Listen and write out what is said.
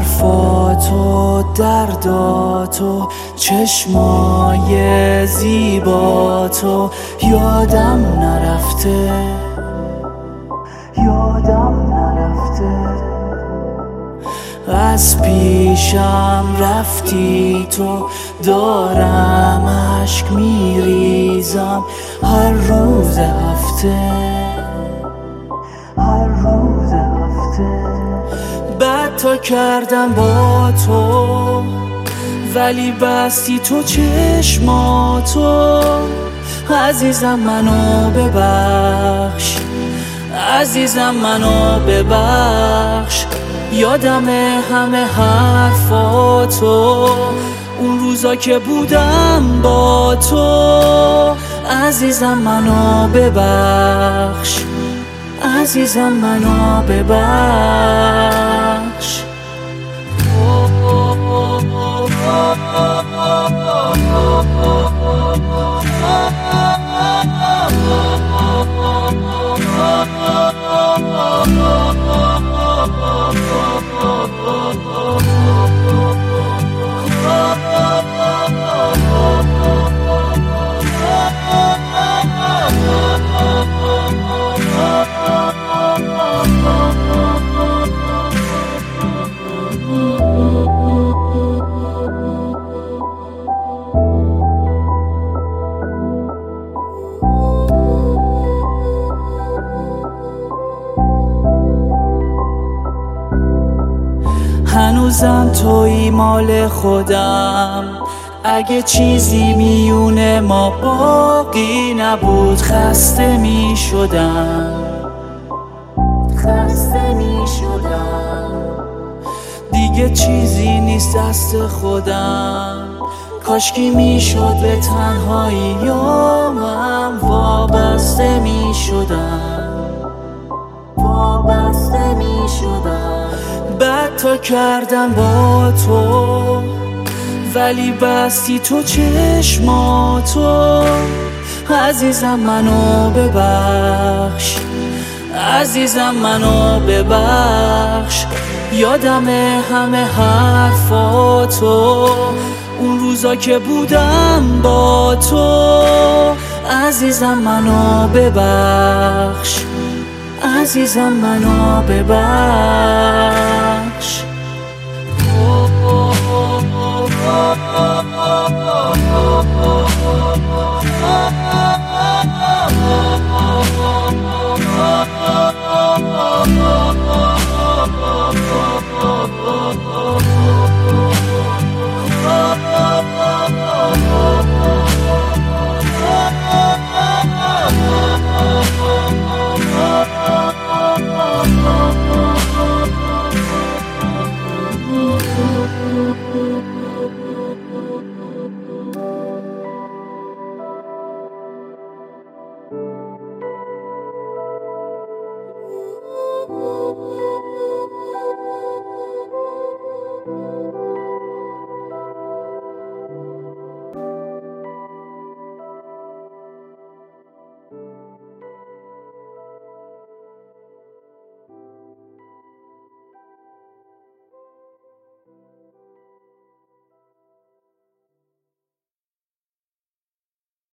حرفاتو درداتو چشمای زیباتو یادم نرفته از پیشم رفتی تو دارم اشک میریزم هر روز هفته بد تا کردم با تو ولی بستی تو چشماتو عزیزم منو ببخش عزیزم منو ببخش یادم همه حرفاتو اون روزا که بودم با تو عزیزم منو ببخش عزیزم منو ببخش هنوزم توی مال خودم اگه چیزی میونه ما باقی نبود خسته می شدم دیگه چیزی نیست دست خودم کاشکی میشد به تنهایی من وابسته می شدم بد تا کردم با تو ولی بستی تو چشماتو عزیزم منو ببخش عزیزم منو ببخش یادم همه حرفاتو اون روزا که بودم با تو عزیزم منو ببخش عزیزم منو ببخش